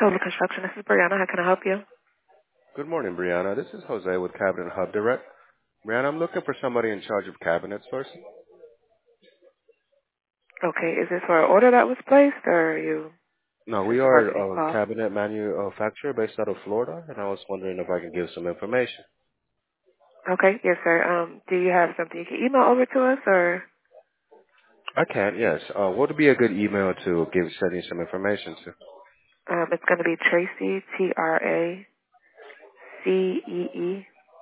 Total Construction. This is Brianna. How can I help you? Good morning, Brianna. This is Jose with Cabinet Hub Direct. Brianna, I'm looking for somebody in charge of cabinets first. Okay, is this for an order that was placed, or are you No, we just are requesting a a call? cabinet manufacturer based out of Florida, and I was wondering if I can give some information. Okay, yes, sir. Do you have something you can email over to us, or I can, yes. What would be a good email to send you some information to it's going to be Tracy, TRACEE,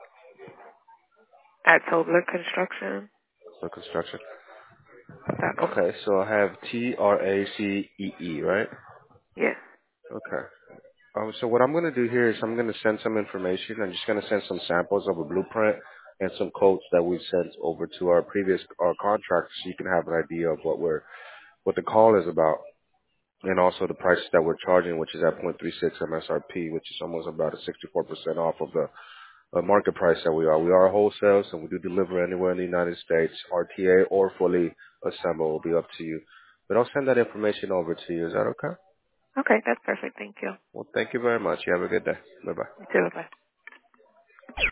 at ToblerConstruction.com. for construction? Okay, so I have TRACEE, right? Yes. Okay. So what I'm going to do here is I'm going to send some information. I'm just going to send some samples of a blueprint and some quotes that we've sent over to our contractors so you can have an idea of what the call is about, and also the prices that we're charging, which is at 0.36 MSRP, which is almost about a 64% off of the market price that we are. We are wholesale, so we do deliver anywhere in the United States. RTA or fully assembled will be up to you. But I'll send that information over to you. Is that okay? Okay, that's perfect. Thank you. Well, thank you very much. You have a good day. Bye-bye. You too. Bye.